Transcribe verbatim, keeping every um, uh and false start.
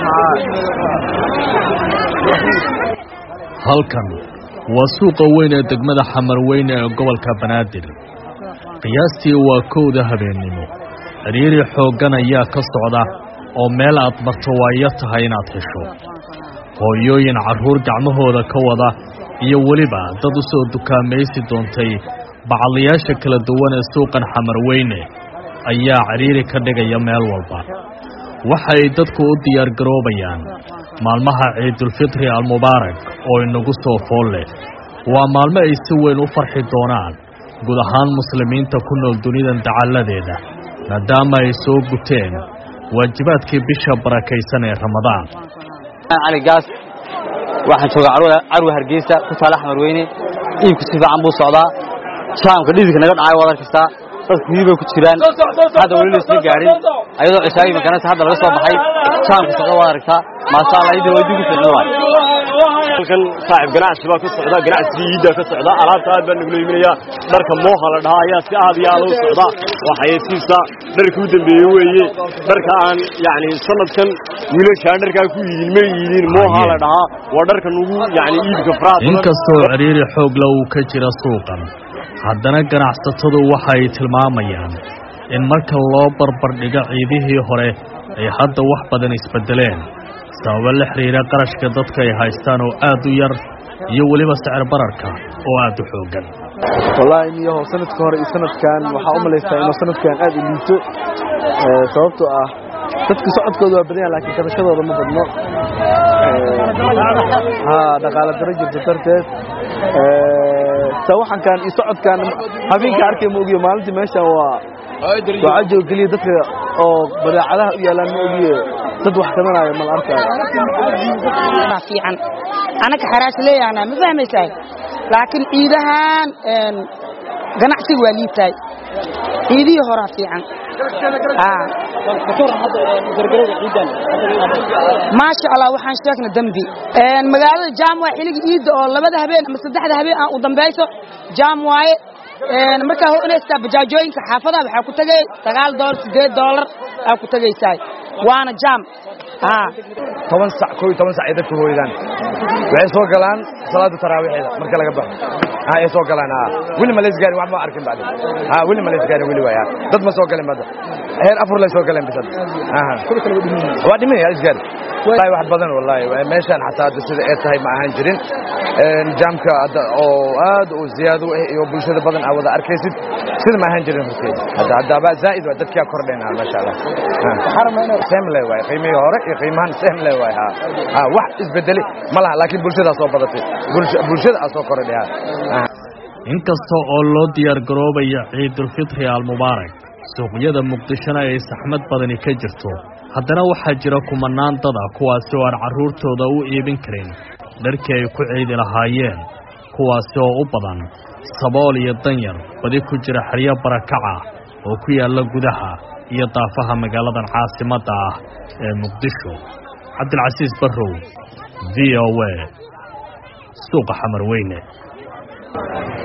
halkan waa suuqa weyn ee degmada Xamarweyne ee gobolka Banaadir qiyaastii waa kowda habeenimo xiriiri xoogan ayaa ka socda oo meel aad marto waayo tahay inaad hesho hooyooyin carruur gacmahooda ka wada iyo weliba dad u soo dukaamaysi doontay bacaliyaasha kala duwan ee suuqan Xamarweyne ayaa xiriiri ka dhigaya meel walba waxay dadku u diyaar garoobayaan maalmaha Ciidul Fitri al-Mubaarak oo inagu soo foole waa maalmo ay si weyn u farxi doonaan guud ahaan muslimiinta ku nool dunidan dacaladeeda maadaama ay soo guteen waajibaadkii bisha barakaysan ee Ramadaan Ali Gaas waxaan joogaa Carwo Hargeysa ku taala Xamarweyne iibku si fiican buu socdaa shaamka dhididka naga dhacay wada kasta dadku hiiba ku jiraan hada wali isla gaarin ayadoo cisaayi makanasa hadda laga soo baxay shaamka socda wada aragtaa ma sha Allah idin wadi ku fiicnaa halkan saaxib ganacsi baa ka socda ganacsigiisa ka socda alaabta aad baan ugu iibinaya dharka mooha la dhahaa ayaa si aad iyo aad u socda waxaysiisa dharka u dambeeyay weeye dharka aan yaani sanadkan wiilasha dharka ku yiilmay yiin mooha la dhahaa waa dharka ugu yaani iibka faraad inkastoo xiriiri xoog la uu ka jira suuqan haddana ganacsatadu waxay tilmaamayaan in marka loo barbar dhigo ciidihii hore ay hadda wax badan isbedeleen sabab la xiriira qarashka dadka ay haystaan oo aad u yar iyo waliba sicir bararka oo aad u xoogan wallahi niyo sanadka hore iyo sanadkan waxa u maleystaa in sanadkan aad u liito ee sababtoo ah dadka socodkooda waa badan laakiin tabashadooda ma badno ee ha dhaqaale darajo darteed ee sawaxan kan iyo socodkan habeenka arkay ma ogiyo maalintii meesha waa waa ajoog kaliya dadka oo badeecadaha u yaalaan ma ogiyo dad wax kamanaayo mal arkay fiican ana ka xaraas leeyana ma fahmaysay laakiin ciidahan een ganacsiga waa liitay ciidii hore fiican ah ma sha Allah waxaan sheegnaa dambi een magaalada jaam waa xiligi ciid oo labada habeen ama saddexda habeen aan u dambayso jaam waaye een marka hoo inaysta bajaajooyinka xaafadaha waxa ku tagay sagaal doolar sideed doolar ay ku tagaysay waana jaam ah toban sac koob iyo toban sac ay dadku hooyadaan waxay soo galaan salaada taraawiixda marka laga baxo ha ay soo galaan ah wili ma lees gaari wax ma arkin baad ha wili ma lees gaari wili waaya dad ma soo galeen bada heer afur la soo galeen bisad aha waa dhimay is gaari way wax badan wallahi meeshan xataa sida ay tahay ma ahan jirin een jaamka oo aad u ziyaado iyo bulshada badan ay wada arkaysid sida ma ahan jirin hortay hada hada ba zaaid waa dadka kordhayna ma sha Allah xaramayna samle way qiimaha hore iyo qiimahan samle way ha ha wax isbedeli malaha laakiin bulshada soo badatay bulshada soo kordhaya inkastoo oo loo diyaar garoobaya Ciidul Fitri al-Mubaarak suuqyada Muqdisho ay saxmad badani ka jirto haddana waxaa jira kumanaan dad ah kuwaas oo aan carruurtooda u iibin karin dharkii ay ku ciidi lahaayeen kuwaas oo u badan sabool iyo danyar badi ku jira xariyo barakaca oo ku yaala gudaha iyo daafaha magaalada caasimadda ah ee Muqdisho Cabdilcasiis Barrow V O A suuqa Xamarweyne